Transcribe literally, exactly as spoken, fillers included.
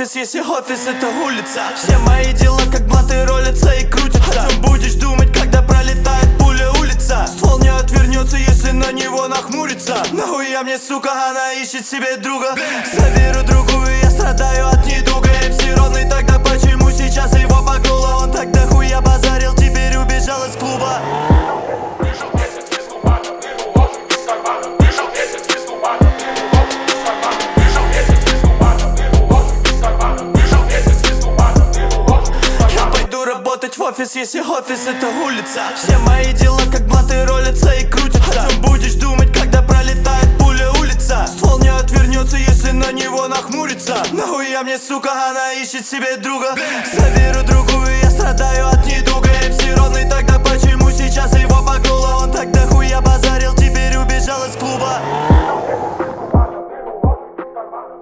офис, если офис это улица? Все мои дела как блаты ролятся и крутятся. О чем будешь думать, когда пролетает пуля улица? Ствол не отвернется, если на него нахмуриться. Нахуя мне, сука, она ищет себе друга? Заберу другую, я страдаю от недуга. эм си ровный, тогда почему сейчас его погнуло? Он так дохуя базарил, теперь убежал из клуба. В офис, если офис это улица. Все мои дела как блаты ролятся и крутятся. О чем будешь думать, когда пролетает пуля улица? Ствол не отвернется, если на него нахмуриться. Нахуя мне, сука, она ищет себе друга?